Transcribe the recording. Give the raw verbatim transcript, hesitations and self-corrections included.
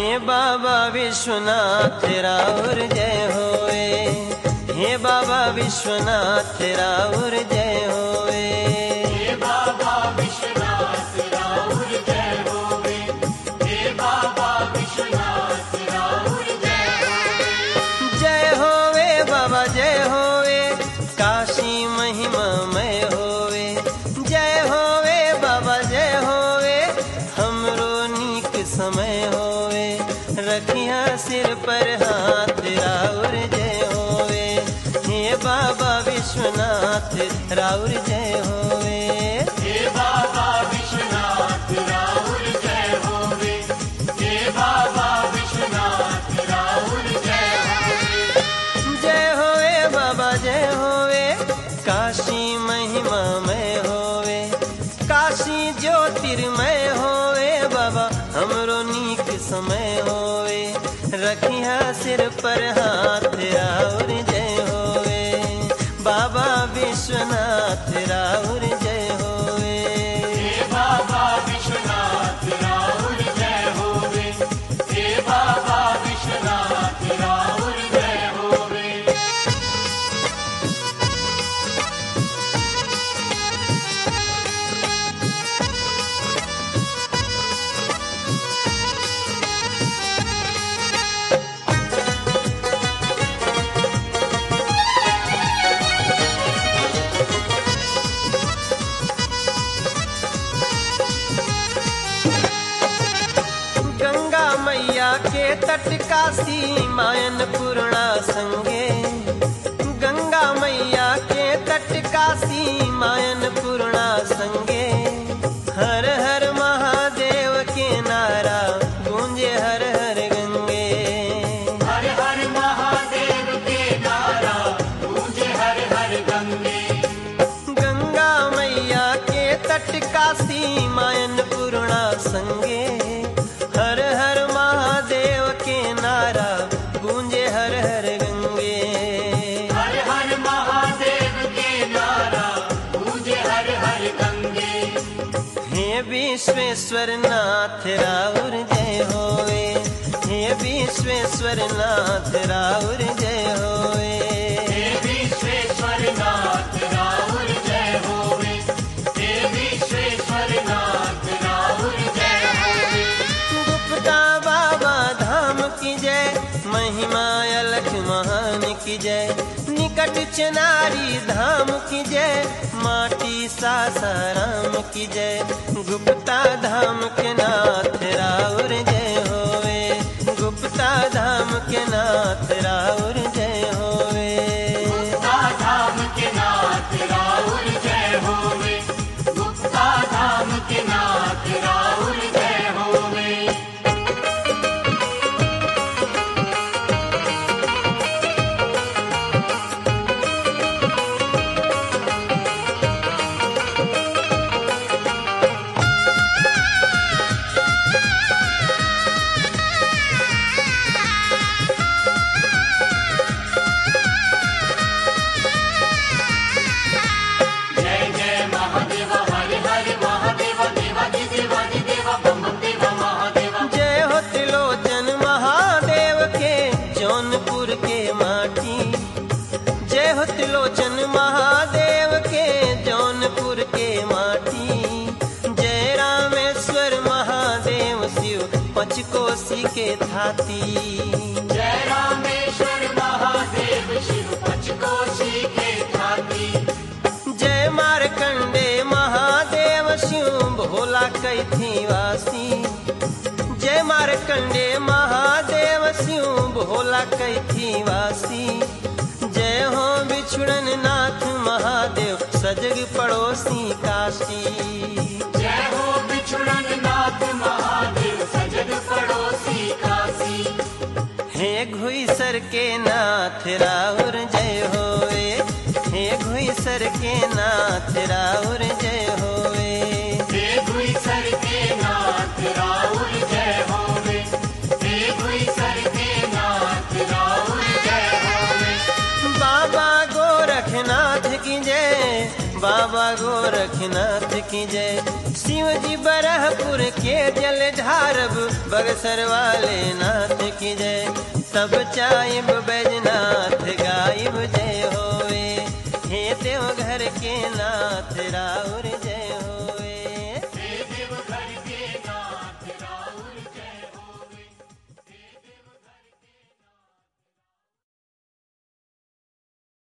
हे बाबा विश्वनाथ राउर जय होए, हे बाबा विश्वनाथ राउर जय होए, हे बाबा विश्वनाथ राउर जय होवे, हे बाबा विश्वनाथ राउर जय होवे। जय होवे बाबा जय होवे, काशी महिमा मय होवे, जय होवे बाबा जय होवे, हमरो नीक समय होवे, रखिया सिर पर हाथ राउर जय होवे, हे बाबा विश्वनाथ राउर जय होवे, हे बाबा विश्वनाथ राउर जय होवे, हे बाबा विश्वनाथ राउर जय होवे। जय होवे बाबा जय होवे, काशी महिमा मय होवे, काशी ज्योतिर्मय होवे, बाबा हमरो नीक समय होवे, रखिया सिर पर हाथ राउर जय होवे, बाबा विश्वनाथ राउर जय होवे, हे बाबा विश्वनाथ राउर जय होवे, हे बाबा विश्वनाथ राउर जय होवे। गंगा मैया के तट काशी मायन पूर्णा संगे, गंगा मैया के तट काशी मायन पूर्णा संगे, हर हर महादेव के नारा गूंजे हर हर गंगे, हर हर महादेव के नारा गूंजे हर हर गंगे। गंगा मैया के तट काशी मायन पूर्णा संगे, हर हर महादेव के नारा गूंजे हर हर गंगे, हर हर महादेव के नारा गूंजे हर हर गंगे। हे विश्वेश्वर नाथ राउर जय होवे, हे विश्वेश्वर नाथ राउर जय होवे, हे विश्वेश्वर नाथ राउर जय होवे, हे विश्वेश्वर नाथ राउर जय होवे। गुप्ता बाबा धाम की जय, महिमा अलख महान की जय, निकट चनारी धाम की जय, माटी सासाराम की जय, गुप्ता धाम के नाथ राउर जय होवे, गुप्ता धाम के नाथ राउर जय होवे, गुप्ता धाम के नाथ राउर जय होवे, गुप्ता धाम के नाथ राउर जय होवे। जय जय महादेव हर हर महादेव, देवादि देवादि देवा बम बम देवा महादेवा। जय हो त्रिलोचन महादेव के जौनपुर के माटी, जय हो त्रिलोचन महादेव के जौनपुर के माटी, जय रामेश्वर महादेव शिव पचकोसी के थाती, जय रामेश्वर महादेव शिव पचकोशी के थाती, जय मारकंडे महादेव शिव भोला कैथी वासी, जय मारकंडे महादेव शिव भोला कैथी वासी, जय हो बिछुड़न नाथ महादेव सजग पड़ोसी काशी, जय हो बिछुड़न नाथ महादेव सजग पड़ोसी काशी। हे घुईसर के नाथ राउर जय होवे, हे घुईसर के नाथ राउर जय होवे, हे गुईसर के नाथ राउर जय होवे, हे गुईसर के नाथ राउर जय होवे। बाबा गोरखनाथ की जय, बाबा गोरख गोरखनाथ की जय। शिव जी बरहपुर के जल ढारब बगसर वाले नाथ की जय। सब चाइब बैजनाथ गाइब जय होवे, हे देवघर के नाथ राउर जय हो।